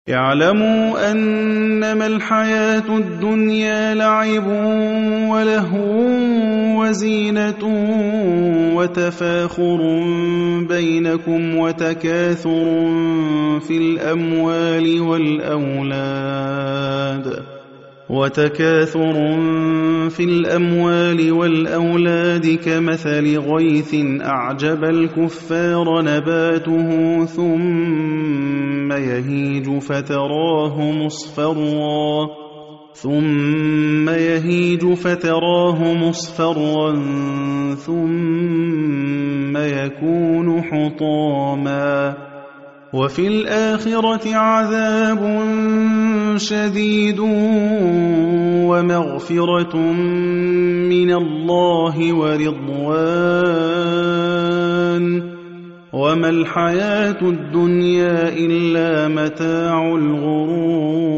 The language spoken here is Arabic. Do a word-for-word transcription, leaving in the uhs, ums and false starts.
اعلموا أنما الحياة الدنيا لعب ولهو وزينة وتفاخر بينكم وتكاثر في الأموال والأولاد وتكاثر في الأموال والأولاد كمثل غيث أعجب الكفار نباته ثم يهيج فتراه مصفرا ثم يهيج فتراه مصفرا ثم يكون حطاما وفي الآخرة عذاب شديد ومغفرة من الله ورضوان وما الحياة الدنيا إلا متاع الغرور.